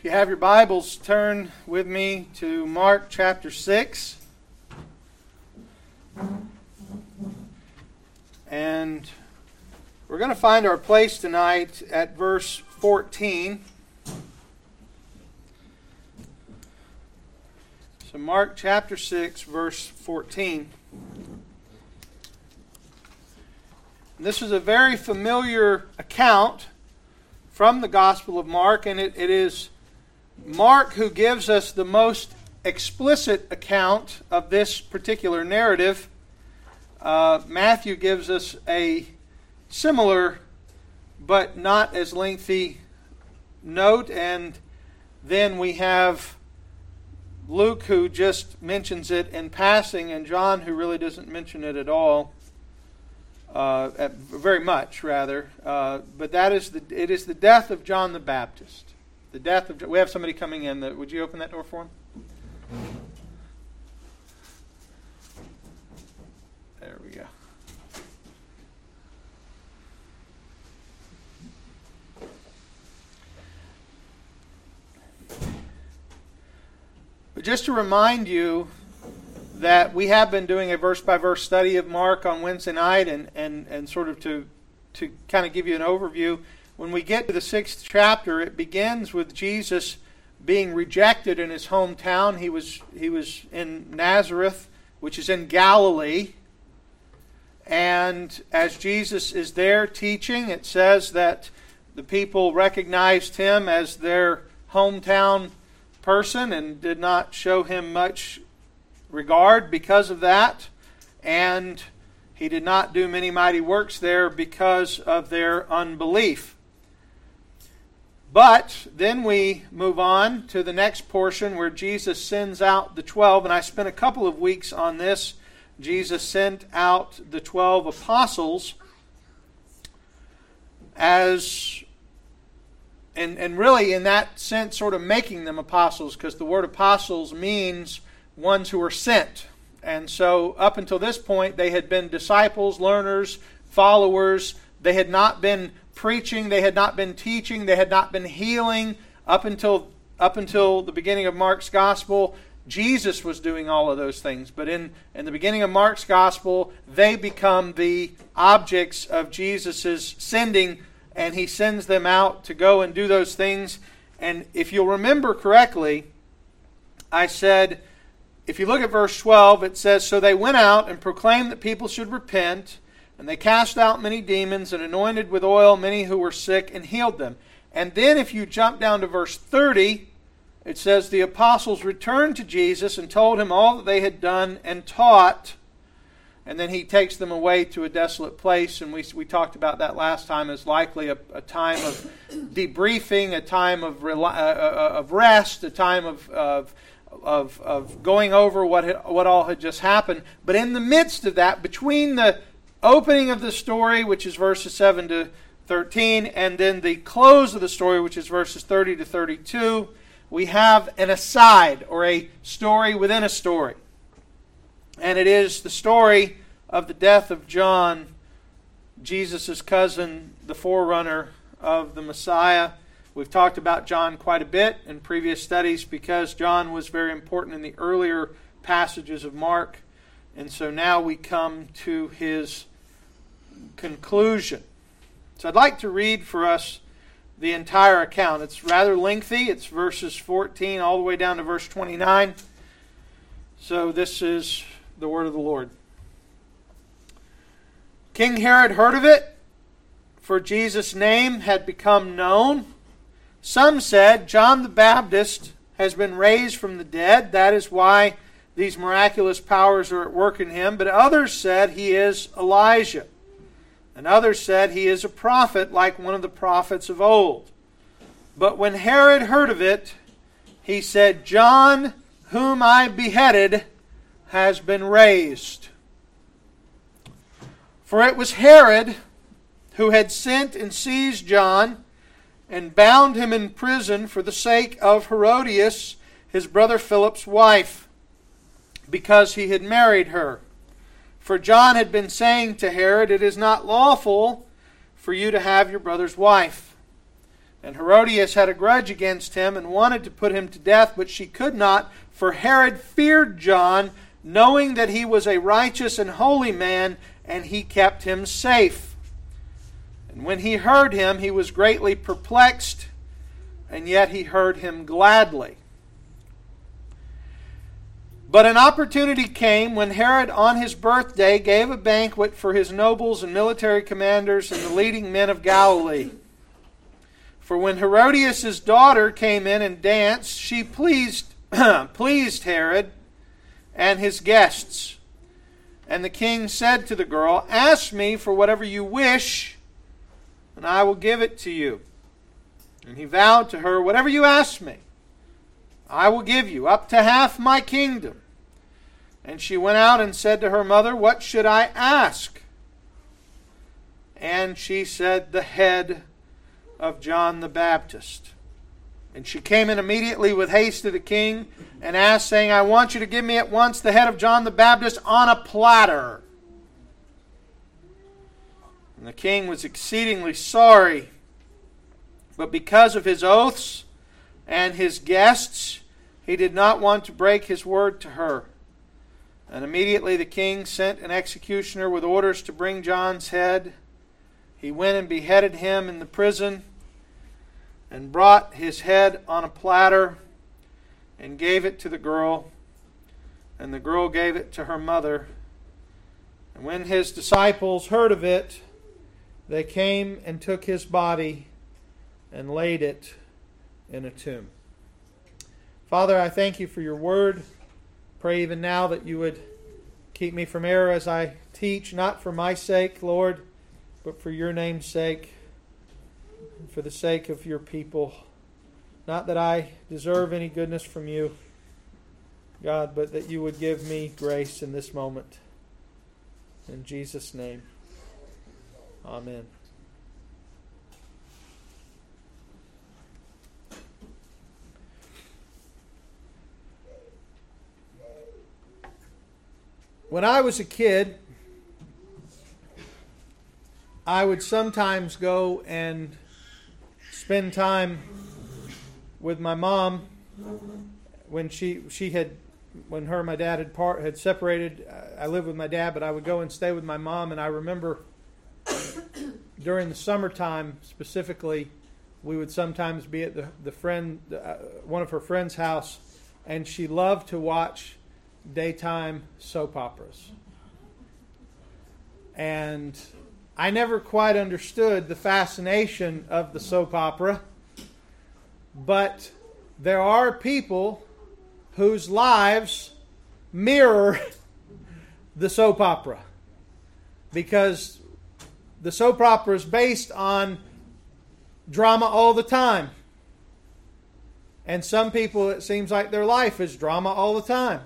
If you have your Bibles, turn with me to Mark chapter 6. And we're going to find our place tonight at verse 14. So Mark chapter 6, verse 14. And this is a very familiar account from the Gospel of Mark, and it is Mark who gives us the most explicit account of this particular narrative. Matthew gives us a similar but not as lengthy note, and then we have Luke who just mentions it in passing, and John who really doesn't mention it at all, very much rather. But it is the death of John the Baptist. The death of. We have somebody coming in. Would you open that door for him? There we go. But just to remind you that we have been doing a verse-by-verse study of Mark on Wednesday night, and sort of to kind of give you an overview. When we get to the 6th chapter, it begins with Jesus being rejected in his hometown. He was in Nazareth, which is in Galilee. And as Jesus is there teaching, it says that the people recognized him as their hometown person and did not show him much regard because of that. And he did not do many mighty works there because of their unbelief. But then we move on to the next portion where Jesus sends out the 12, and I spent a couple of weeks on this. Jesus sent out the 12 apostles as, and really in that sense sort of making them apostles, because the word apostles means ones who are sent. And so up until this point they had been disciples, learners, followers. They had not been preaching, they had not been teaching, they had not been healing up until the beginning of Mark's Gospel. Jesus was doing all of those things. But in the beginning of Mark's Gospel, they become the objects of Jesus' sending, and he sends them out to go and do those things. And if you'll remember correctly, I said, if you look at verse 12, it says, "So they went out and proclaimed that people should repent, and they cast out many demons and anointed with oil many who were sick and healed them." And then if you jump down to verse 30, it says, "The apostles returned to Jesus and told him all that they had done and taught." And then he takes them away to a desolate place. And we talked about that last time as likely a time of debriefing, a time of rest, a time of going over what all had just happened. But in the midst of that, between the opening of the story, which is verses 7 to 13, and then the close of the story, which is verses 30 to 32, we have an aside, or a story within a story. And it is the story of the death of John, Jesus' cousin, the forerunner of the Messiah. We've talked about John quite a bit in previous studies because John was very important in the earlier passages of Mark. And so now we come to his conclusion. So I'd like to read for us the entire account. It's rather lengthy. It's verses 14 all the way down to verse 29. So this is the word of the Lord. King Herod heard of it, for Jesus' name had become known. Some said, "John the Baptist has been raised from the dead. That is why these miraculous powers are at work in him." But others said, "He is Elijah." And others said, "He is a prophet like one of the prophets of old." But when Herod heard of it, he said, "John, whom I beheaded, has been raised." For it was Herod who had sent and seized John and bound him in prison for the sake of Herodias, his brother Philip's wife, because he had married her. For John had been saying to Herod, "It is not lawful for you to have your brother's wife." And Herodias had a grudge against him and wanted to put him to death, but she could not, for Herod feared John, knowing that he was a righteous and holy man, and he kept him safe. And when he heard him, he was greatly perplexed, and yet he heard him gladly. But an opportunity came when Herod on his birthday gave a banquet for his nobles and military commanders and the leading men of Galilee. For when Herodias' daughter came in and danced, she pleased Herod and his guests. And the king said to the girl, "Ask me for whatever you wish, and I will give it to you." And he vowed to her, "Whatever you ask me, I will give you, up to half my kingdom." And she went out and said to her mother, "What should I ask?" And she said, "The head of John the Baptist." And she came in immediately with haste to the king and asked, saying, "I want you to give me at once the head of John the Baptist on a platter." And the king was exceedingly sorry, but because of his oaths and his guests, he did not want to break his word to her. And immediately the king sent an executioner with orders to bring John's head. He went and beheaded him in the prison, and brought his head on a platter, and gave it to the girl, and the girl gave it to her mother. And when his disciples heard of it, they came and took his body and laid it in a tomb. Father, I thank you for your word. Pray even now that you would keep me from error as I teach, not for my sake, Lord, but for your name's sake, and for the sake of your people. Not that I deserve any goodness from you, God, but that you would give me grace in this moment. In Jesus' name, amen. When I was a kid, I would sometimes go and spend time with my mom when when her and my dad had separated. I lived with my dad, but I would go and stay with my mom. And I remember during the summertime specifically, we would sometimes be at one of her friend's house, and she loved to watch daytime soap operas. And I never quite understood the fascination of the soap opera, but there are people whose lives mirror the soap opera, because the soap opera is based on drama all the time. And some people, it seems like their life is drama all the time.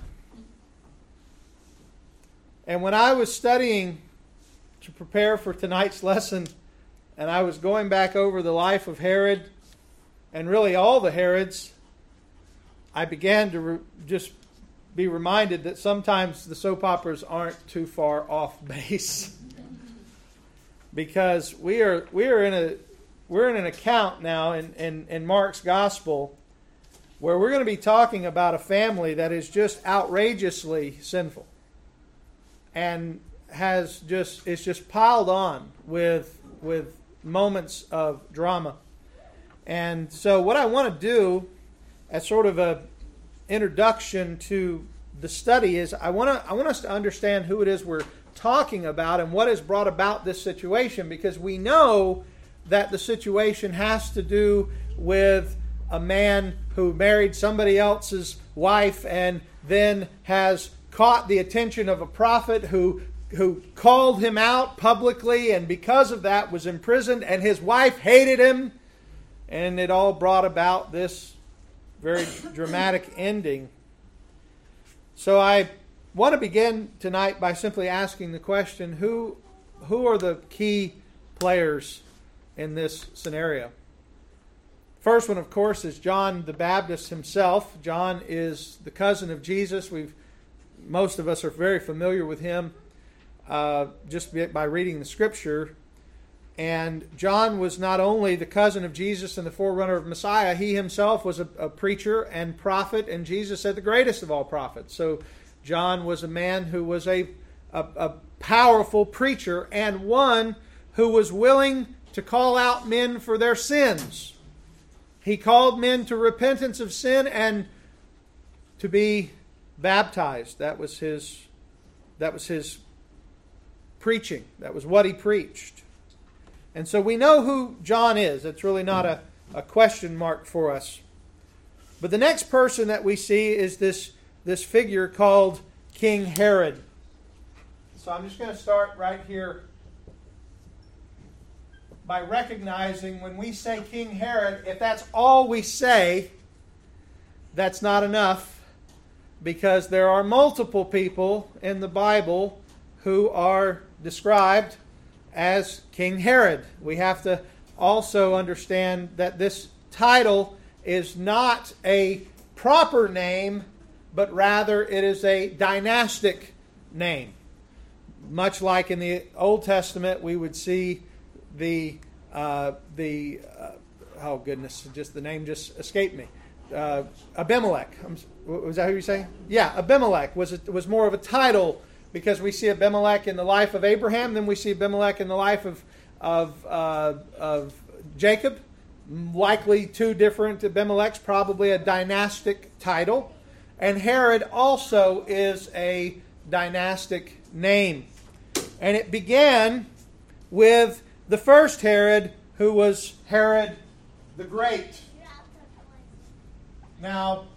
And when I was studying to prepare for tonight's lesson, and I was going back over the life of Herod, and really all the Herods, I began to just be reminded that sometimes the soap operas aren't too far off base. Because we're in an account now in Mark's Gospel where we're going to be talking about a family that is just outrageously sinful. And it's just piled on with moments of drama. And so what I want to do as sort of a introduction to the study is I want us to understand who it is we're talking about and what has brought about this situation, because we know that the situation has to do with a man who married somebody else's wife and then has caught the attention of a prophet who called him out publicly, and because of that was imprisoned, and his wife hated him, and it all brought about this very dramatic ending. So I want to begin tonight by simply asking the question, who are the key players in this scenario? First one, of course, is John the Baptist himself. John is the cousin of Jesus. Most of us are very familiar with him just by reading the Scripture. And John was not only the cousin of Jesus and the forerunner of Messiah, he himself was a preacher and prophet, and Jesus said the greatest of all prophets. So John was a man who was a powerful preacher and one who was willing to call out men for their sins. He called men to repentance of sin and to be baptized. That was his preaching. That was what he preached. And so we know who John is. It's really not a question mark for us. But the next person that we see is this figure called King Herod. So I'm just going to start right here by recognizing when we say King Herod, if that's all we say, that's not enough, because there are multiple people in the Bible who are described as King Herod. We have to also understand that this title is not a proper name, but rather it is a dynastic name. Much like in the Old Testament, we would see oh goodness, just the name just escaped me. Abimelech. Was that who you're saying? Yeah, Abimelech was more of a title, because we see Abimelech in the life of Abraham, then we see Abimelech in the life of Jacob. Likely two different Abimelechs, probably a dynastic title. And Herod also is a dynastic name. And it began with the first Herod, who was Herod the Great. Now,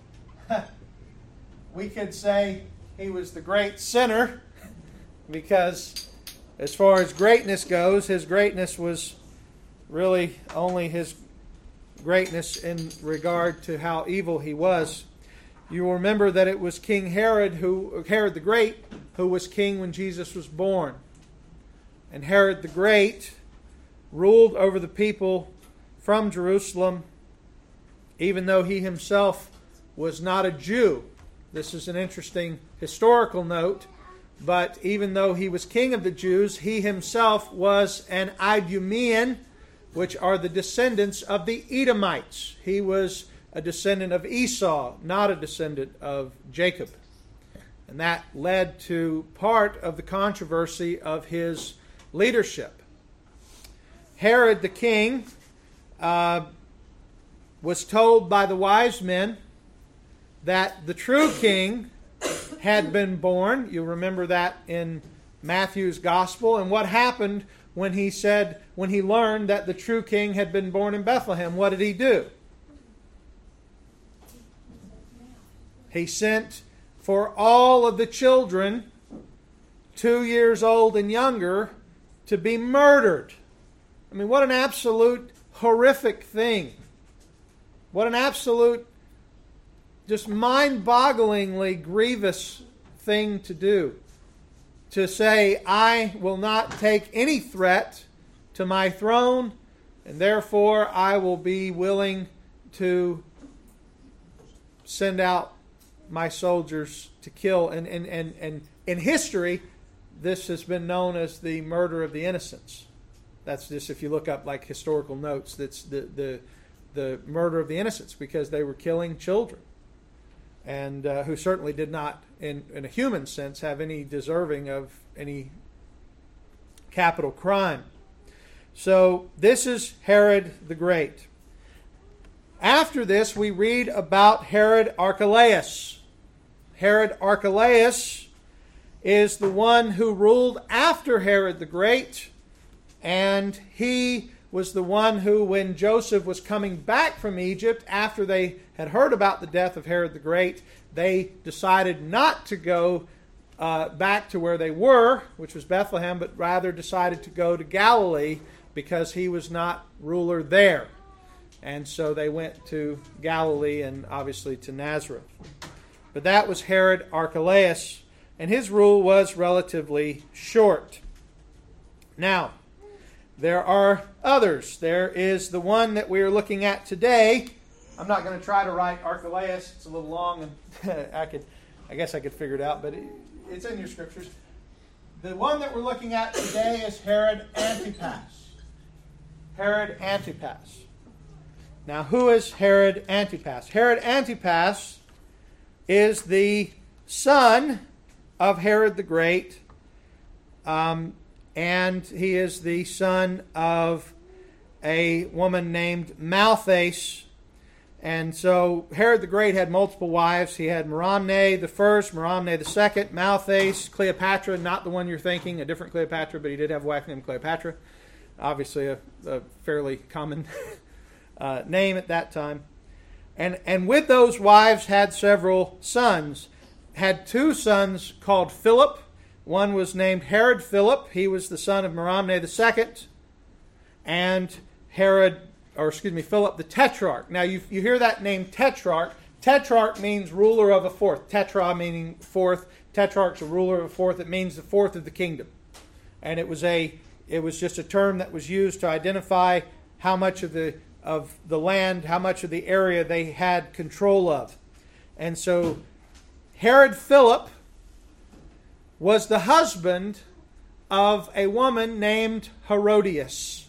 we could say he was the great sinner, because as far as greatness goes, his greatness was really only his greatness in regard to how evil he was. You will remember that it was King Herod the Great, who was king when Jesus was born. And Herod the Great ruled over the people from Jerusalem, even though he himself was not a Jew. This is an interesting historical note, but even though he was king of the Jews, he himself was an Idumean, which are the descendants of the Edomites. He was a descendant of Esau, not a descendant of Jacob. And that led to part of the controversy of his leadership. Herod the king was told by the wise men that the true king had been born. You remember that in Matthew's gospel. And what happened when he learned that the true king had been born in Bethlehem? What did he do? He sent for all of the children 2 years old and younger to be murdered. I mean, what an absolute horrific thing. What an absolute, just mind-bogglingly grievous thing to do. To say, I will not take any threat to my throne, and therefore I will be willing to send out my soldiers to kill. And in history, this has been known as the murder of the innocents. That's just, if you look up like historical notes, that's the murder of the innocents, because they were killing children, and who certainly did not, in a human sense, have any deserving of any capital crime. So this is Herod the Great. After this, we read about Herod Archelaus. Herod Archelaus is the one who ruled after Herod the Great, and he was the one who, when Joseph was coming back from Egypt, after they had heard about the death of Herod the Great, they decided not to go back to where they were, which was Bethlehem, but rather decided to go to Galilee, because he was not ruler there. And so they went to Galilee and obviously to Nazareth. But that was Herod Archelaus, and his rule was relatively short. Now, there are others. There is the one that we are looking at today. I'm not going to try to write Archelaus. It's a little long, and I guess I could figure it out, but it's in your scriptures. The one that we're looking at today is Herod Antipas. Herod Antipas. Now, who is Herod Antipas? Herod Antipas is the son of Herod the Great, and he is the son of a woman named Malthus. And so Herod the Great had multiple wives. He had Merimne the first, Merimne the second, Malthus, Cleopatra, not the one you're thinking, a different Cleopatra, but he did have a wife named Cleopatra. Obviously a fairly common name at that time. And with those wives had several sons. Had two sons called Philip. One was named Herod Philip. He was the son of Merimne the second. And Philip the Tetrarch. Now, you hear that name Tetrarch. Tetrarch means ruler of a fourth. Tetra meaning fourth. Tetrarch's a ruler of a fourth. It means the fourth of the kingdom. And it was just a term that was used to identify how much of the land, how much of the area they had control of. And so Herod Philip was the husband of a woman named Herodias.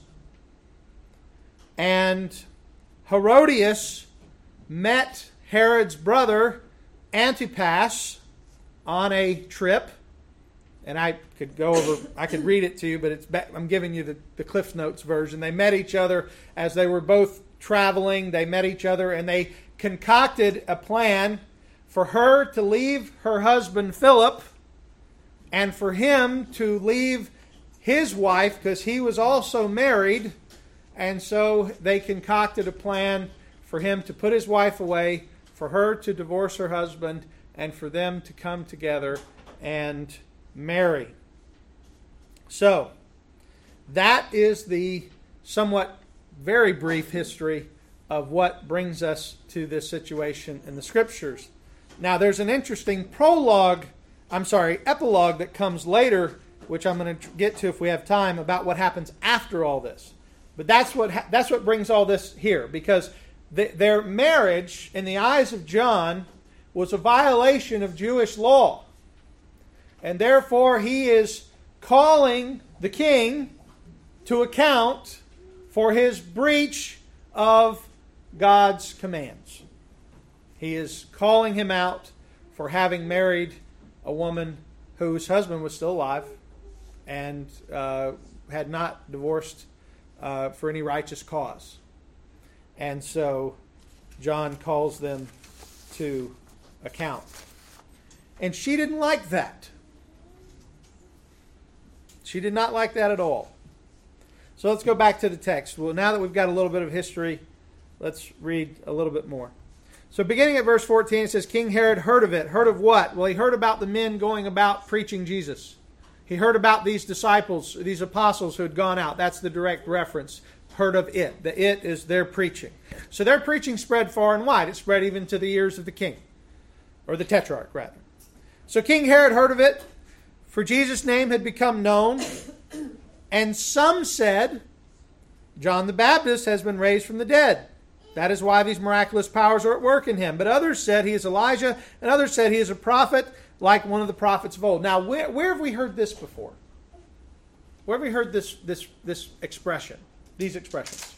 And Herodias met Herod's brother Antipas on a trip. And I could read it to you, but I'm giving you the Cliff Notes version. They met each other as they were both traveling. They met each other and they concocted a plan for her to leave her husband Philip and for him to leave his wife because he was also married. And so they concocted a plan for him to put his wife away, for her to divorce her husband, and for them to come together and marry. So, that is the somewhat very brief history of what brings us to this situation in the Scriptures. Now, there's an interesting epilogue that comes later, which I'm going to get to if we have time, about what happens after all this. But that's what brings all this here, because their marriage, in the eyes of John, was a violation of Jewish law. And therefore, he is calling the king to account for his breach of God's commands. He is calling him out for having married a woman whose husband was still alive and had not divorced for any righteous cause. And so John calls them to account. And she didn't like that. She did not like that at all. So let's go back to the text. Well, now that we've got a little bit of history, let's read a little bit more. So beginning at verse 14, it says, King Herod heard of it. Heard of what? Well, he heard about the men going about preaching Jesus. He heard about these disciples, these apostles who had gone out. That's the direct reference. Heard of it. The it is their preaching. So their preaching spread far and wide. It spread even to the ears of the king. Or the tetrarch, rather. So King Herod heard of it, for Jesus' name had become known. And some said, John the Baptist has been raised from the dead. That is why these miraculous powers are at work in him. But others said he is Elijah, and others said he is a prophet, like one of the prophets of old. Now, where have we heard this before? Where have we heard this expression? These expressions?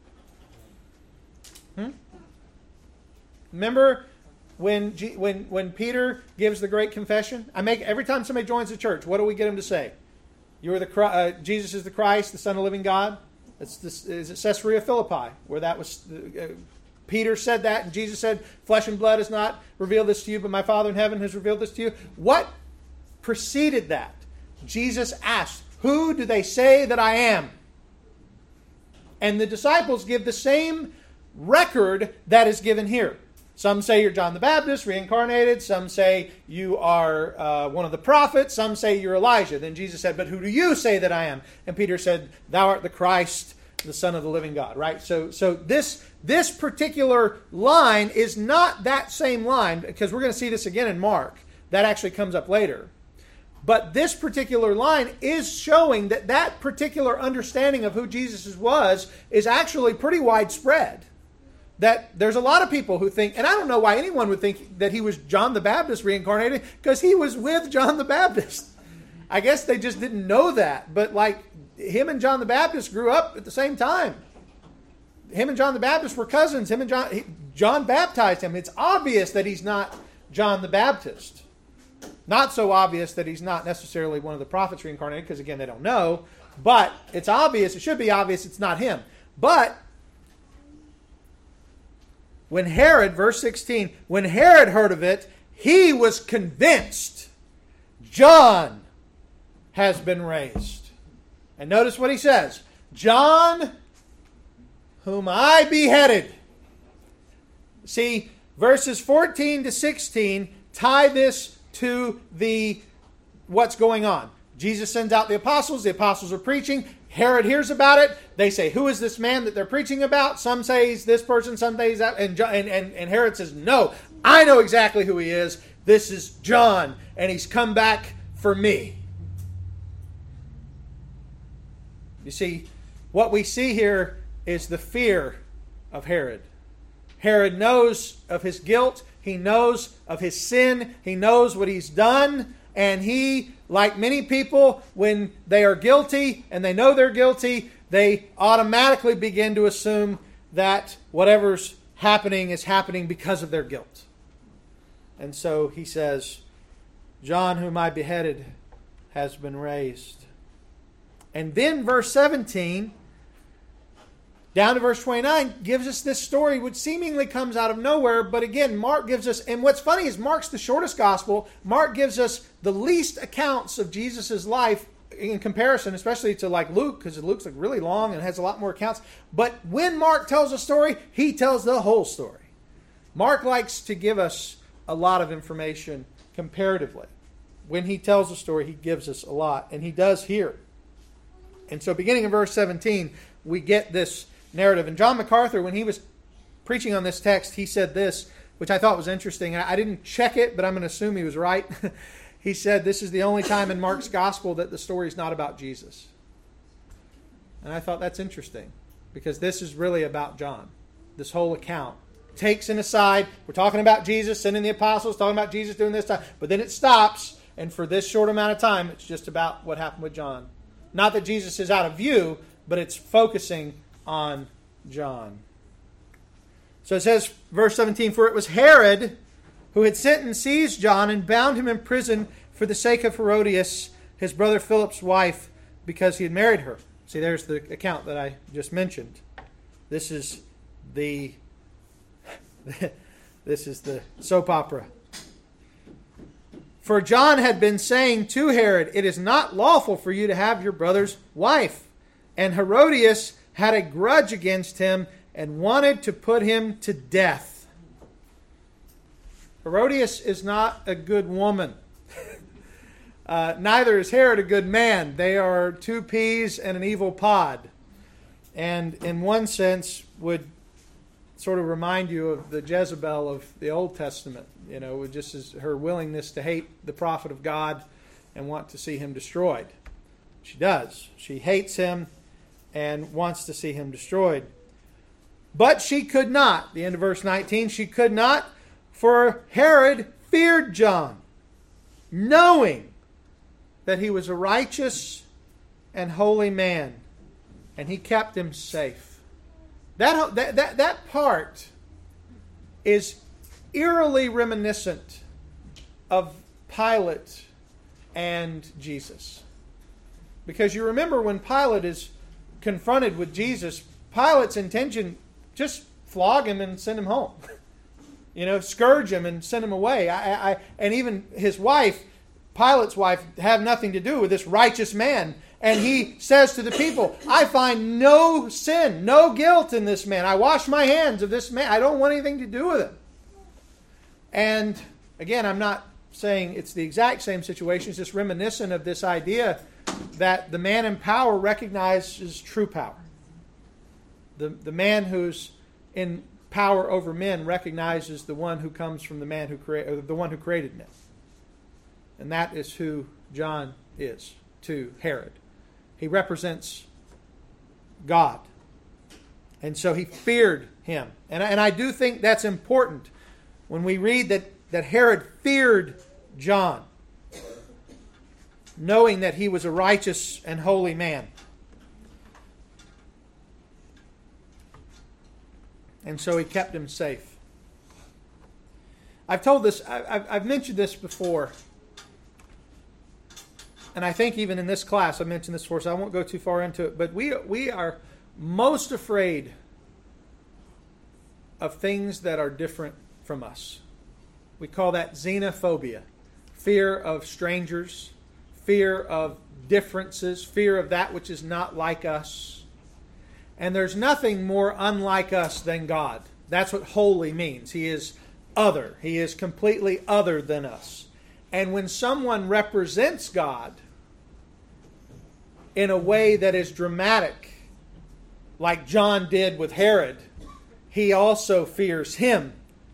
Remember when Peter gives the great confession? Every time somebody joins the church, what do we get him to say? Jesus is the Christ, the Son of the living God. Is it Caesarea Philippi, where that was? Peter said that, and Jesus said, "Flesh and blood has not revealed this to you, but my Father in heaven has revealed this to you." What preceded that? Jesus asked, "Who do they say that I am?" And the disciples give the same record that is given here. Some say you're John the Baptist, reincarnated. Some say you are one of the prophets. Some say you're Elijah. Then Jesus said, "But who do you say that I am?" And Peter said, "Thou art the Christ, the Son of the living God." Right? So this particular line is not that same line, because we're going to see this again in Mark. That actually comes up later. But this particular line is showing that particular understanding of who Jesus was is actually pretty widespread. That there's a lot of people who think, and I don't know why anyone would think that he was John the Baptist reincarnated, because he was with John the Baptist. I guess they just didn't know that. But like him and John the Baptist grew up at the same time. him and John the Baptist were cousins. John baptized him. It's obvious that he's not John the Baptist. Not so obvious that he's not necessarily one of the prophets reincarnated, because again, they don't know. But it's obvious, it should be obvious it's not him. But when Herod, verse 16, when Herod heard of it, he was convinced John has been raised. And notice what he says. John, whom I beheaded. See, verses 14 to 16 tie this to what's going on. Jesus sends out the apostles are preaching. Herod hears about it. They say, who is this man that they're preaching about? Some say he's this person, some say he's that. And Herod says, no, I know exactly who he is. This is John, and he's come back for me. You see, what we see here is the fear of Herod. Herod knows of his guilt. He knows of his sin. He knows what he's done. And he, like many people, when they are guilty and they know they're guilty, they automatically begin to assume that whatever's happening is happening because of their guilt. And so he says, John, whom I beheaded, has been raised. And then verse 17, down to verse 29, gives us this story which seemingly comes out of nowhere. But again, Mark gives us, and what's funny is Mark's the shortest gospel. Mark gives us the least accounts of Jesus' life in comparison, especially to like Luke, because Luke's like really long and has a lot more accounts. But when Mark tells a story, he tells the whole story. Mark likes to give us a lot of information comparatively. When he tells a story, he gives us a lot, and he does here. And so beginning in verse 17, we get this narrative. And John MacArthur, when he was preaching on this text, he said this, which I thought was interesting. I didn't check it, but I'm going to assume he was right. He said this is the only time in Mark's gospel that the story is not about Jesus. And I thought that's interesting, because this is really about John. This whole account takes an aside. We're talking about Jesus sending the apostles, talking about Jesus doing this time, but then it stops, and for this short amount of time, it's just about what happened with John. Not that Jesus is out of view, but it's focusing on John. So it says, verse 17, for it was Herod who had sent and seized John and bound him in prison for the sake of Herodias, his brother Philip's wife, because he had married her. See, there's the account that I just mentioned. This is the soap opera. For John had been saying to Herod, it is not lawful for you to have your brother's wife. And Herodias had a grudge against him and wanted to put him to death. Herodias is not a good woman. Neither is Herod a good man. They are two peas and an evil pod. And in one sense would sort of remind you of the Jezebel of the Old Testament. You know, just as her willingness to hate the prophet of God and want to see him destroyed. She does. She hates him and wants to see him destroyed. But she could not. The end of verse 19, she could not, for Herod feared John, knowing that he was a righteous and holy man, and he kept him safe. That part is eerily reminiscent of Pilate and Jesus. Because you remember when Pilate is confronted with Jesus, Pilate's intention, just flog him and send him home. You know, scourge him and send him away. And even his wife, Pilate's wife, have nothing to do with this righteous man. And he says to the people, I find no sin, no guilt in this man. I wash my hands of this man. I don't want anything to do with him. And again, I'm not saying it's the exact same situation. It's just reminiscent of this idea that the man in power recognizes true power. The man who's in power over men recognizes the one who comes from the man who the one who created men. And that is who John is to Herod. He represents God. And so he feared him. And I do think that's important when we read that Herod feared John, knowing that he was a righteous and holy man. And so he kept him safe. I've mentioned this before. And I think even in this class I mentioned this before, so I won't go too far into it. But we are most afraid of things that are different from us. We call that xenophobia. Fear of strangers, fear of differences, fear of that which is not like us. And there's nothing more unlike us than God. That's what holy means. He is other. He is completely other than us. And when someone represents God in a way that is dramatic, like John did with Herod, he also fears him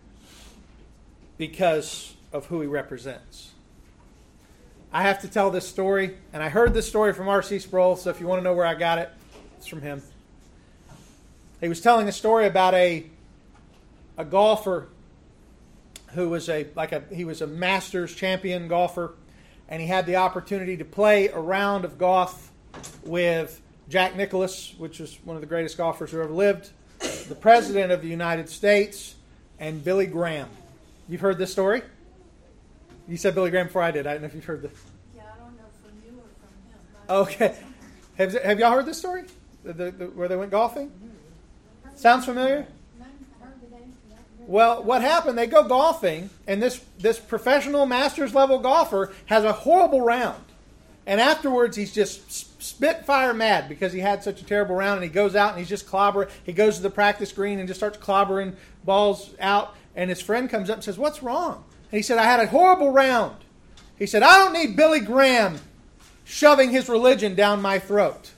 because of who he represents. I have to tell this story, and I heard this story from R.C. Sproul, so if you want to know where I got it, it's from him. He was telling a story about a golfer who was he was a Masters champion golfer, and he had the opportunity to play a round of golf with Jack Nicklaus, which was one of the greatest golfers who ever lived, the President of the United States, and Billy Graham. You've heard this story? You said Billy Graham before I did. I don't know if you've heard this. Yeah, I don't know from you or from him. Okay. Have y'all heard this story? Where they went golfing? Sounds familiar? Well, what happened, they go golfing, and this professional Masters level golfer has a horrible round. And afterwards, he's just spitfire mad because he had such a terrible round, and he goes out and he's just clobbering. He goes to the practice green and just starts clobbering balls out, and his friend comes up and says, "What's wrong?" And he said, "I had a horrible round." He said, "I don't need Billy Graham shoving his religion down my throat."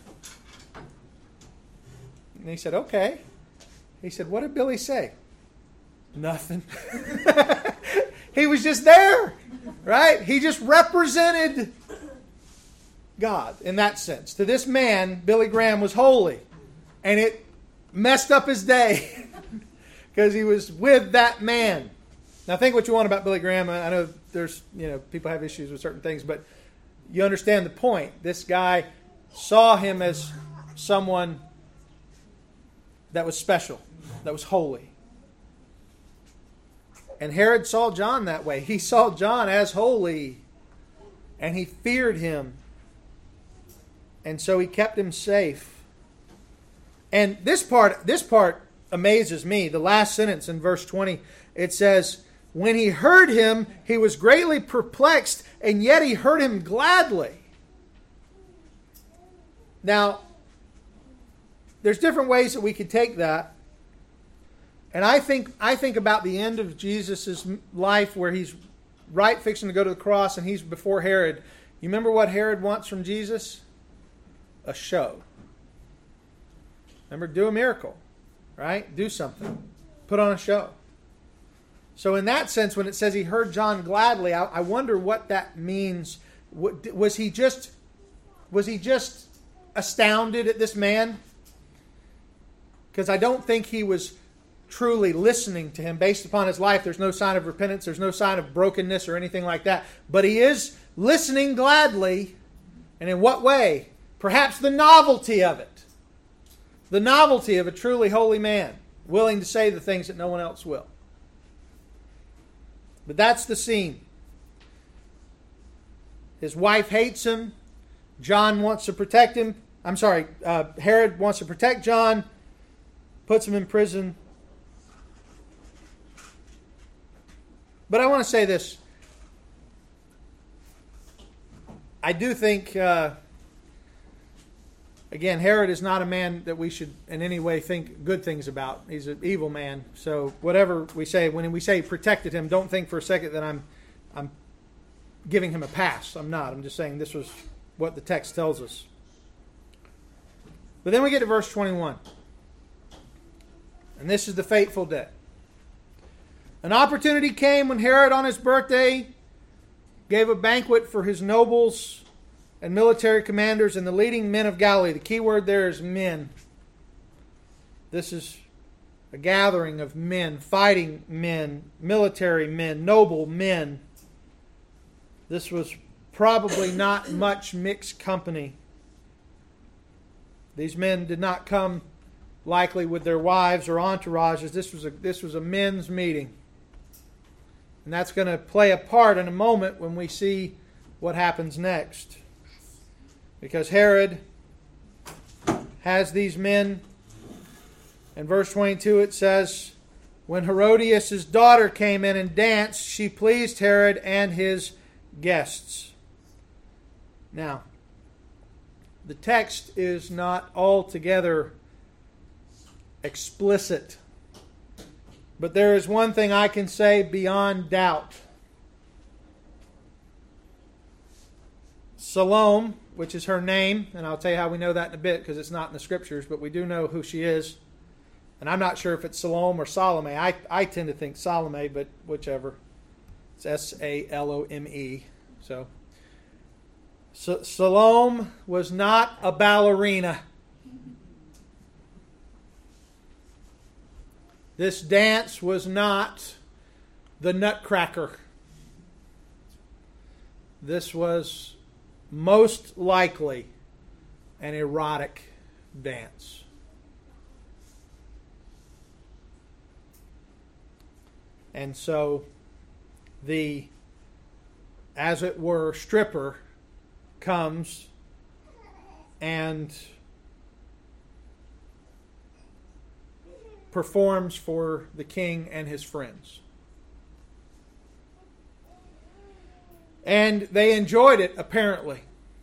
And he said, "Okay." He said, "What did Billy say?" "Nothing." He was just there, right? He just represented God in that sense. To this man, Billy Graham was holy, and it messed up his day because he was with that man. Now, think what you want about Billy Graham. I know there's, people have issues with certain things, but you understand the point. This guy saw him as someone that was special, that was holy. And Herod saw John that way. He saw John as holy, and he feared him. And so he kept him safe. And this part amazes me. The last sentence in verse 20, it says, "When he heard him, he was greatly perplexed, and yet he heard him gladly." Now, there's different ways that we could take that. And I think about the end of Jesus' life where he's right fixing to go to the cross and he's before Herod. You remember what Herod wants from Jesus? A show. Remember, do a miracle, right? Do something. Put on a show. So in that sense, when it says he heard John gladly, I wonder what that means. Was he just astounded at this man? Because I don't think he was truly listening to him. Based upon his life, there's no sign of repentance, there's no sign of brokenness or anything like that. But he is listening gladly. And in what way? Perhaps the novelty of it. The novelty of a truly holy man, willing to say the things that no one else will. But that's the scene. His wife hates him. John wants to protect him. Herod wants to protect John. Puts him in prison. But I want to say this. I do think, again, Herod is not a man that we should in any way think good things about. He's an evil man. So whatever we say, when we say protected him, don't think for a second that I'm giving him a pass. I'm not. I'm just saying this was what the text tells us. But then we get to verse 21. And this is the fateful day. An opportunity came when Herod on his birthday gave a banquet for his nobles and military commanders and the leading men of Galilee. The key word there is men. This is a gathering of men, fighting men, military men, noble men. This was probably not much mixed company. These men did not come likely with their wives or entourages. This was a men's meeting. And that's going to play a part in a moment when we see what happens next. Because Herod has these men. In verse 22 it says, when Herodias' daughter came in and danced, she pleased Herod and his guests. Now, the text is not altogether explicit. But there is one thing I can say beyond doubt. Salome, which is her name, and I'll tell you how we know that in a bit because it's not in the Scriptures, but we do know who she is. And I'm not sure if it's Salome or Salome. I tend to think Salome, but whichever. It's Salome. So Salome was not a ballerina. This dance was not the Nutcracker. This was most likely an erotic dance. And so the, as it were, stripper comes and performs for the king and his friends. And they enjoyed it, apparently.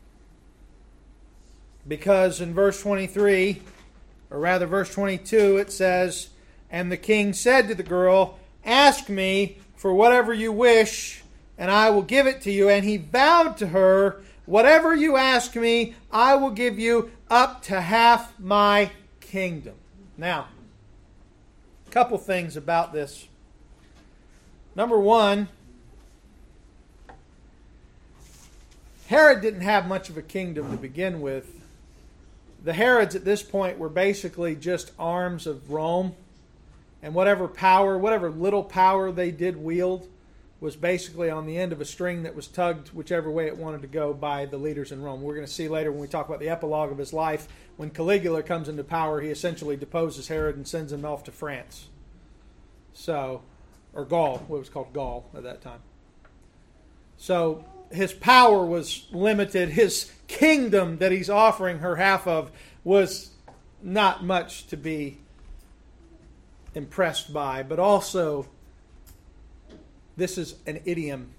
Because in verse 23, or rather verse 22, it says, and the king said to the girl, ask me for whatever you wish, and I will give it to you. And he vowed to her, whatever you ask me, I will give you up to half my kingdom. Now, a couple things about this. Number one, Herod didn't have much of a kingdom to begin with. The Herods at this point were basically just arms of Rome. And whatever power, whatever little power they did wield was basically on the end of a string that was tugged whichever way it wanted to go by the leaders in Rome. We're going to see later when we talk about the epilogue of his life, when Caligula comes into power, he essentially deposes Herod and sends him off to France. So, or Gaul, what was called Gaul at that time. So, his power was limited. His kingdom that he's offering her half of was not much to be impressed by, but also this is an idiom.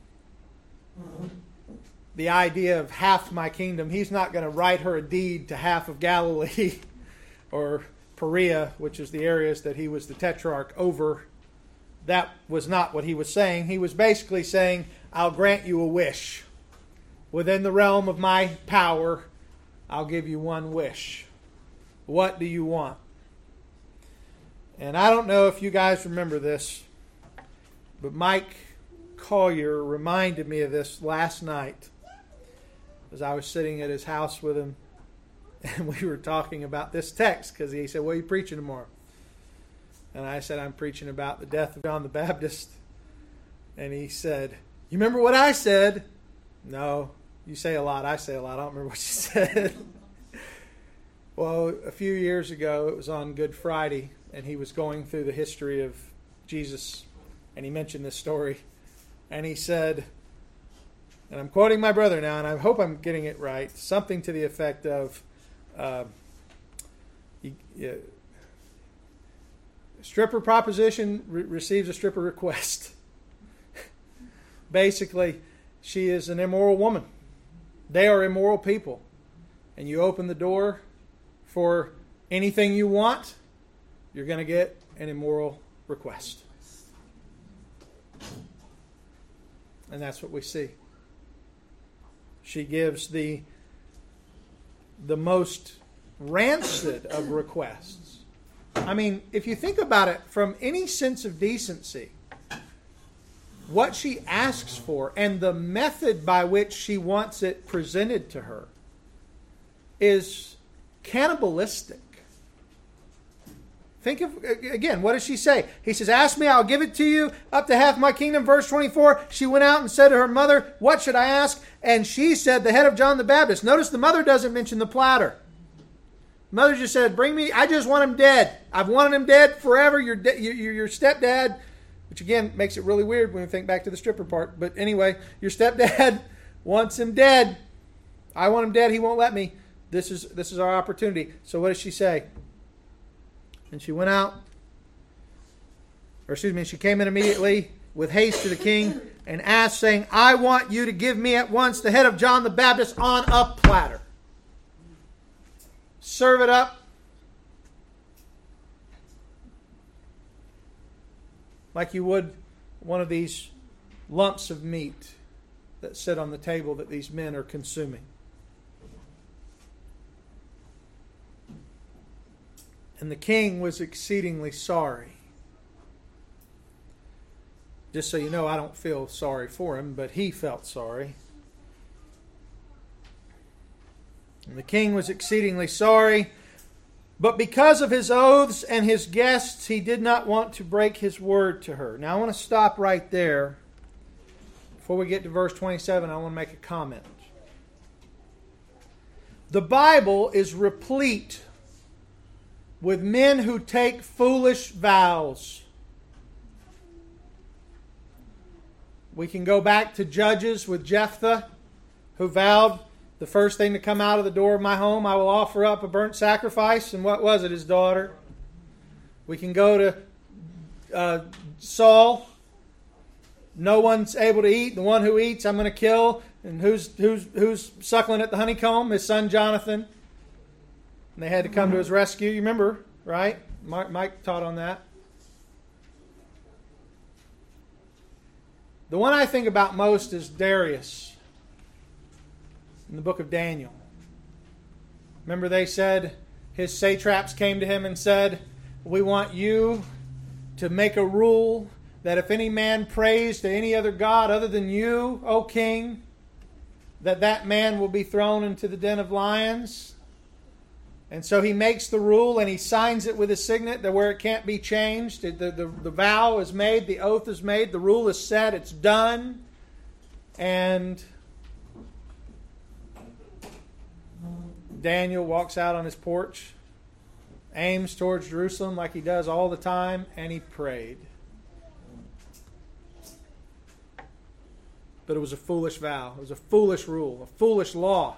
The idea of half my kingdom. He's not going to write her a deed to half of Galilee or Perea, which is the areas that he was the tetrarch over. That was not what he was saying. He was basically saying, I'll grant you a wish. Within the realm of my power, I'll give you one wish. What do you want? And I don't know if you guys remember this, but Mike Collier reminded me of this last night as I was sitting at his house with him and we were talking about this text because he said, what are you preaching tomorrow? And I said, I'm preaching about the death of John the Baptist. And he said, you remember what I said? No, you say a lot, I say a lot. I don't remember what you said. Well, a few years ago, it was on Good Friday, and he was going through the history of Jesus, and he mentioned this story. And he said, and I'm quoting my brother now, and I hope I'm getting it right, something to the effect of, stripper proposition receives a stripper request. Basically, she is an immoral woman. They are immoral people. And you open the door for anything you want, you're going to get an immoral request. And that's what we see. She gives the most rancid of requests. I mean, if you think about it from any sense of decency, what she asks for and the method by which she wants it presented to her is cannibalistic. Think of, again, what does she say? He says, ask me, I'll give it to you, up to half my kingdom. Verse 24, she went out and said to her mother, what should I ask? And she said, the head of John the Baptist. Notice the mother doesn't mention the platter. Mother just said, bring me, I just want him dead. I've wanted him dead forever. Your stepdad, which again makes it really weird when we think back to the stripper part. But anyway, your stepdad wants him dead. I want him dead. He won't let me. This is our opportunity. So what does she say? And she went out, she came in immediately with haste to the king and asked, saying, I want you to give me at once the head of John the Baptist on a platter. Serve it up like you would one of these lumps of meat that sit on the table that these men are consuming. And the king was exceedingly sorry. Just so you know, I don't feel sorry for him, but he felt sorry. And the king was exceedingly sorry, but because of his oaths and his guests, he did not want to break his word to her. Now I want to stop right there. Before we get to verse 27, I want to make a comment. The Bible is replete with men who take foolish vows. We can go back to Judges with Jephthah, who vowed, the first thing to come out of the door of my home, I will offer up a burnt sacrifice. And what was it? His daughter. We can go to Saul. No one's able to eat. The one who eats, I'm going to kill. And who's suckling at the honeycomb? His son Jonathan. And they had to come to his rescue. You remember, right? Mike taught on that. The one I think about most is Darius in the book of Daniel. Remember they said, his satraps came to him and said, we want you to make a rule that if any man prays to any other god other than you, O king, that man will be thrown into the den of lions. And so he makes the rule and he signs it with a signet that where it can't be changed. The vow is made, the oath is made, the rule is set, it's done. And Daniel walks out on his porch, aims towards Jerusalem like he does all the time, and he prayed. But it was a foolish vow. It was a foolish rule, a foolish law.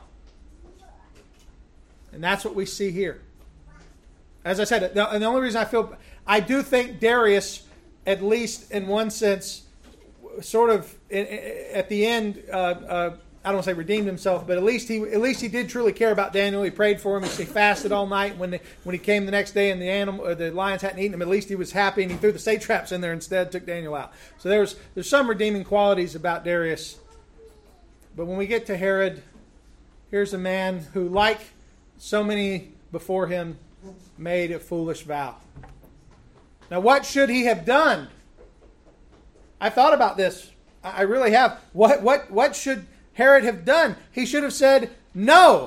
And that's what we see here. As I said, the only reason I do think Darius, at least in one sense, sort of at the end, I don't want to say redeemed himself, but at least he did truly care about Daniel. He prayed for him. He fasted all night. When he came the next day and the lions hadn't eaten him, at least he was happy and he threw the satraps in there instead, took Daniel out. So there's some redeeming qualities about Darius. But when we get to Herod, here's a man who, like so many before him, made a foolish vow. Now, what should he have done? I thought about this. I really have. What should Herod have done? He should have said no.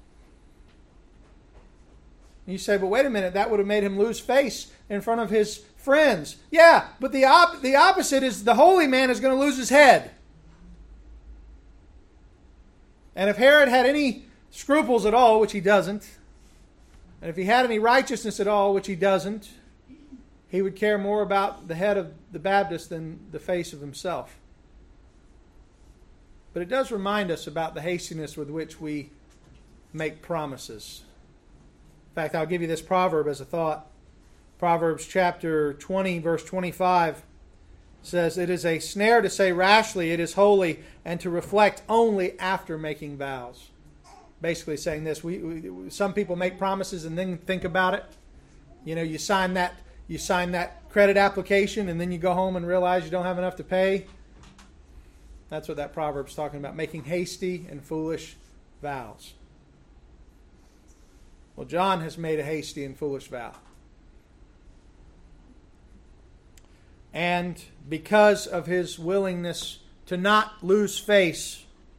You say, but wait a minute, that would have made him lose face in front of his friends. Yeah, but the opposite is the holy man is going to lose his head. And if Herod had any scruples at all, which he doesn't, and if he had any righteousness at all, which he doesn't, he would care more about the head of the Baptist than the face of himself. But it does remind us about the hastiness with which we make promises. In fact, I'll give you this proverb as a thought. Proverbs chapter 20, verse 25 says, it is a snare to say rashly, it is holy, and to reflect only after making vows. Basically saying this, some people make promises and then think about it. You know, you sign that credit application and then you go home and realize you don't have enough to pay. That's what that proverb's talking about, making hasty and foolish vows. Well, John has made a hasty and foolish vow. And because of his willingness to not lose face,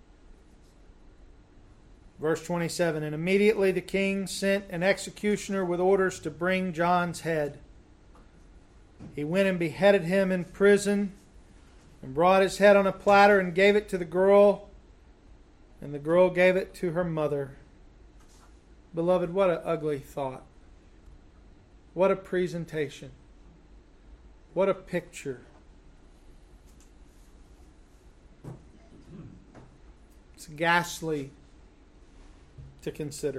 verse 27, and immediately the king sent an executioner with orders to bring John's head. He went and beheaded him in prison and brought his head on a platter and gave it to the girl, and the girl gave it to her mother. Beloved, what an ugly thought. What a presentation. What a picture. It's ghastly to consider.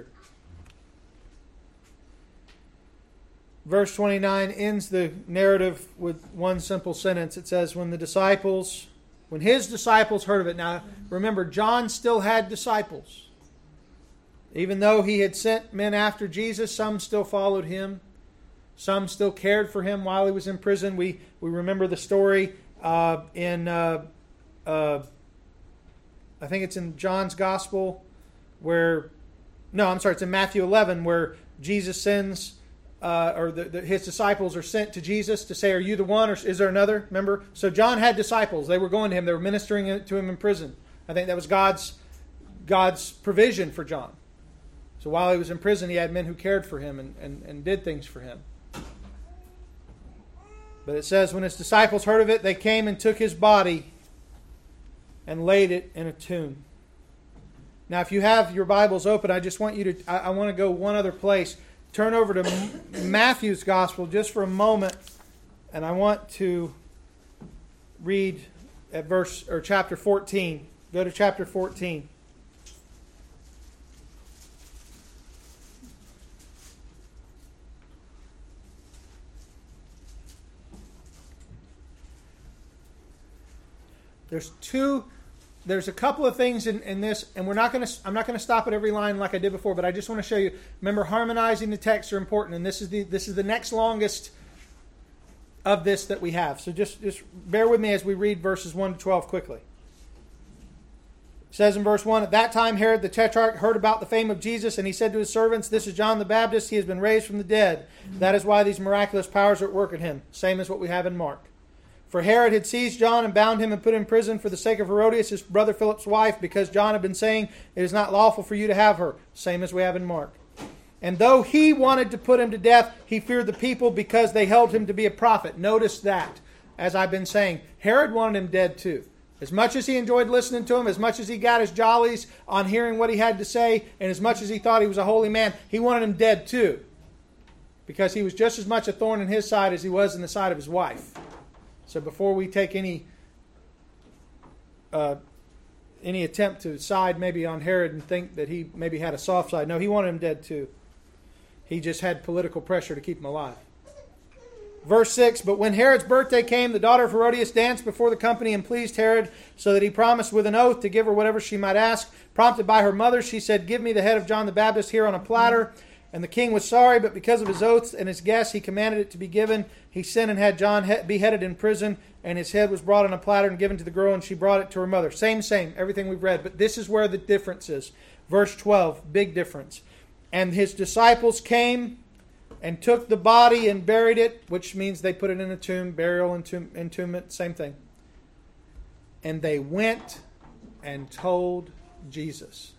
Verse 29 ends the narrative with one simple sentence. It says, when his disciples heard of it. Now, remember, John still had disciples. Even though he had sent men after Jesus, some still followed him. Some still cared for him while he was in prison. We remember the story in I think it's in John's Gospel it's in Matthew 11 where Jesus sends, his disciples are sent to Jesus to say, are you the one or is there another? Remember? So John had disciples. They were going to him. They were ministering to him in prison. I think that was God's provision for John. So while he was in prison, he had men who cared for him and did things for him. But it says, when his disciples heard of it, they came and took his body and laid it in a tomb. Now, if you have your Bibles open, I just want you to, I want to go one other place. Turn over to Matthew's Gospel just for a moment, and I want to read at chapter 14. Go to chapter 14. There's a couple of things in this, and I'm not going to stop at every line like I did before, but I just want to show you. Remember, harmonizing the texts are important, and this is the next longest of this that we have. So just bear with me as we read verses 1 to 12 quickly. It says in verse 1, at that time Herod the Tetrarch heard about the fame of Jesus, and he said to his servants, this is John the Baptist. He has been raised from the dead. That is why these miraculous powers are at work in him. Same as what we have in Mark. For Herod had seized John and bound him and put him in prison for the sake of Herodias, his brother Philip's wife, because John had been saying, it is not lawful for you to have her. Same as we have in Mark. And though he wanted to put him to death, he feared the people because they held him to be a prophet. Notice that, as I've been saying, Herod wanted him dead too. As much as he enjoyed listening to him, as much as he got his jollies on hearing what he had to say, and as much as he thought he was a holy man, he wanted him dead too. Because he was just as much a thorn in his side as he was in the side of his wife. So before we take any attempt to side maybe on Herod and think that he maybe had a soft side, no, he wanted him dead too. He just had political pressure to keep him alive. Verse 6, but when Herod's birthday came, the daughter of Herodias danced before the company and pleased Herod, so that he promised with an oath to give her whatever she might ask. Prompted by her mother, she said, give me the head of John the Baptist here on a platter. And the king was sorry, but because of his oaths and his guests, he commanded it to be given. He sent and had John beheaded in prison, and his head was brought on a platter and given to the girl, and she brought it to her mother. Same, everything we've read. But this is where the difference is. Verse 12, big difference. And his disciples came and took the body and buried it, which means they put it in a tomb, burial, entombment, same thing. And they went and told Jesus.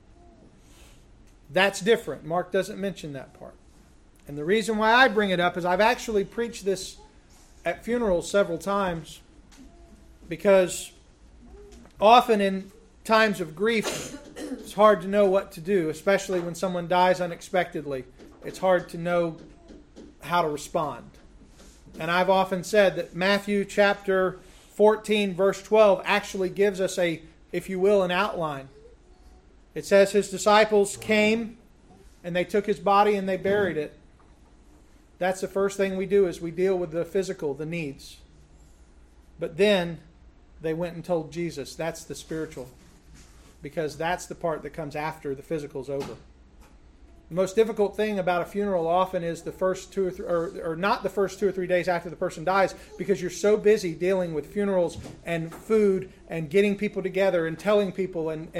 That's different. Mark doesn't mention that part. And the reason why I bring it up is I've actually preached this at funerals several times, because often in times of grief, it's hard to know what to do, especially when someone dies unexpectedly. It's hard to know how to respond. And I've often said that Matthew chapter 14, verse 12 actually gives us if you will, an outline. It says his disciples came and they took his body and they buried it. That's the first thing we do, is we deal with the physical, the needs. But then they went and told Jesus. That's the spiritual. Because that's the part that comes after the physical's over. The most difficult thing about a funeral often is the first 2 or 3, or not the first 2 or 3 days after the person dies, because you're so busy dealing with funerals and food and getting people together and telling people and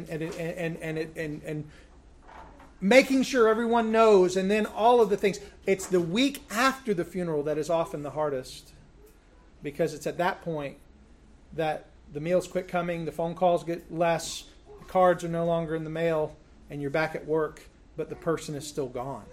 making sure everyone knows, and then all of the things. It's the week after the funeral that is often the hardest, because it's at that point that the meals quit coming, the phone calls get less, the cards are no longer in the mail, and you're back at work. But the person is still gone.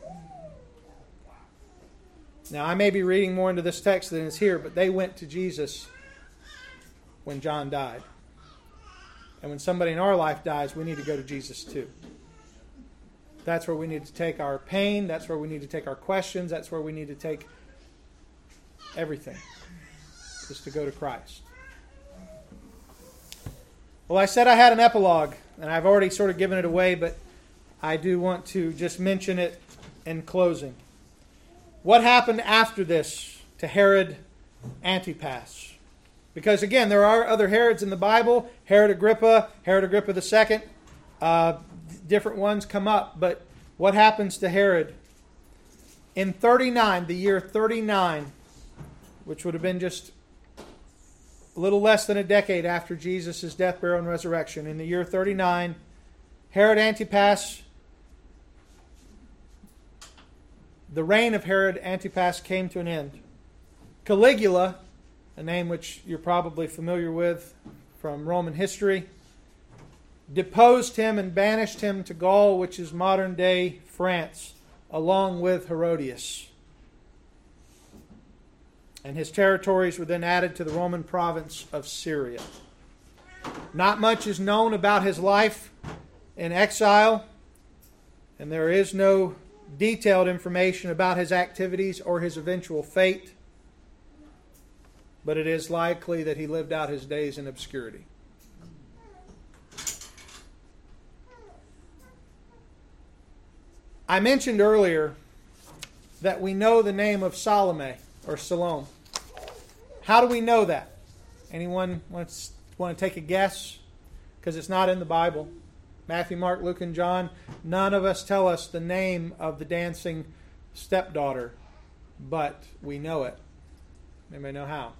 Now, I may be reading more into this text than is here, but they went to Jesus when John died. And when somebody in our life dies, we need to go to Jesus too. That's where we need to take our pain. That's where we need to take our questions. That's where we need to take everything, is to go to Christ. Well, I said I had an epilogue, and I've already sort of given it away, but I do want to just mention it in closing. What happened after this to Herod Antipas? Because again, there are other Herods in the Bible. Herod Agrippa II. Different ones come up. But what happens to Herod? In 39, the year 39, which would have been just a little less than a decade after Jesus' death, burial, and resurrection, in the year 39, Herod Antipas, the reign of Herod Antipas came to an end. Caligula, a name which you're probably familiar with from Roman history, deposed him and banished him to Gaul, which is modern-day France, along with Herodias. And his territories were then added to the Roman province of Syria. Not much is known about his life in exile, and there is no detailed information about his activities or his eventual fate, but it is likely that he lived out his days in obscurity. I mentioned earlier that we know the name of Salome or Salome. How do we know that? Anyone want to take a guess? Because it's not in the Bible. Matthew, Mark, Luke, and John, none of us tell us the name of the dancing stepdaughter, but we know it. Anybody know how?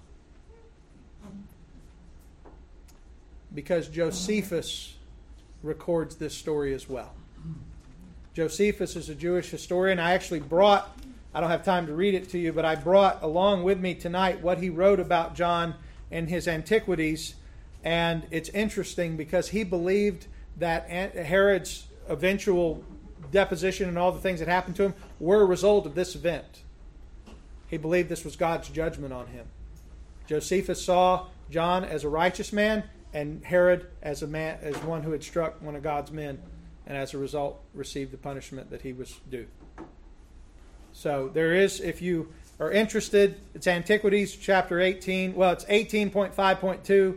Because Josephus records this story as well. Josephus is a Jewish historian. I don't have time to read it to you, but I brought along with me tonight what he wrote about John in his Antiquities. And it's interesting because he believed that Herod's eventual deposition and all the things that happened to him were a result of this event. He believed this was God's judgment on him. Josephus saw John as a righteous man and Herod as one who had struck one of God's men, and as a result received the punishment that he was due. So there is, if you are interested, it's Antiquities chapter 18. Well, it's 18.5.2,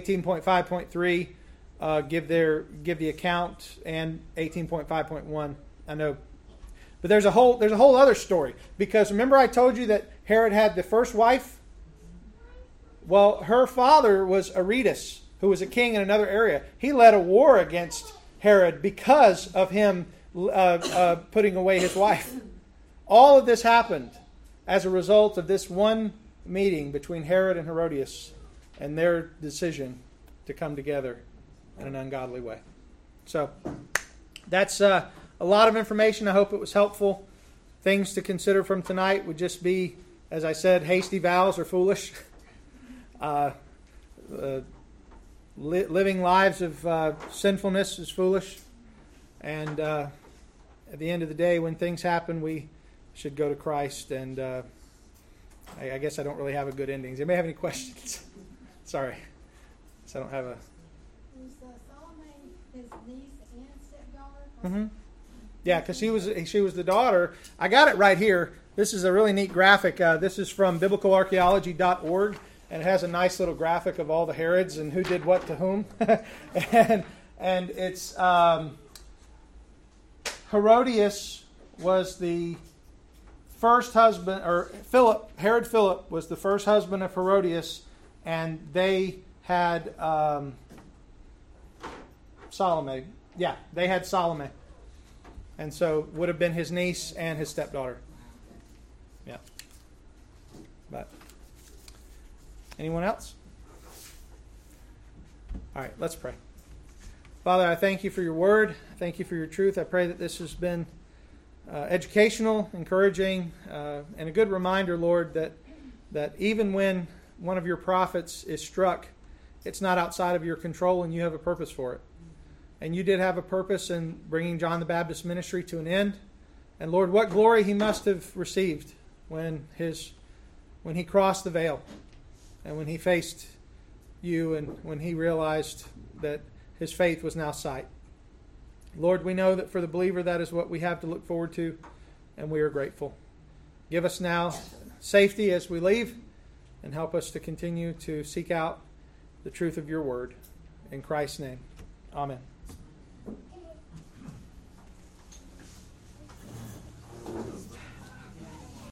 18.5.3 give the account, and 18.5.1. I know, but there's a whole other story, because remember I told you that Herod had the first wife. Well, her father was Aretas, who was a king in another area. He led a war against Herod because of him putting away his wife. All of this happened as a result of this one meeting between Herod and Herodias and their decision to come together in an ungodly way. So that's a lot of information. I hope it was helpful. Things to consider from tonight would just be, as I said, hasty vows are foolish. Living lives of sinfulness is foolish. And at the end of the day, when things happen, we should go to Christ. And I guess I don't really have a good ending. Does anybody have any questions? Sorry. So I don't have a... Was Salome his niece and stepdaughter? Mm-hmm. Yeah, because she was the daughter. I got it right here. This is a really neat graphic. This is from biblicalarchaeology.org. And it has a nice little graphic of all the Herods and who did what to whom. and it's Herodias was the first husband, or Herod Philip was the first husband of Herodias, and they had Salome. Yeah, they had Salome. And so would have been his niece and his stepdaughter. Yeah. But anyone else? All right, let's pray. Father, I thank you for your word. I thank you for your truth. I pray that this has been educational, encouraging, and a good reminder, Lord, that even when one of your prophets is struck, it's not outside of your control and you have a purpose for it. And you did have a purpose in bringing John the Baptist's ministry to an end. And Lord, what glory he must have received when he crossed the veil and when he faced you and when he realized that his faith was now sight. Lord, we know that for the believer that is what we have to look forward to, and we are grateful. Give us now safety as we leave, and help us to continue to seek out the truth of your word. In Christ's name, amen.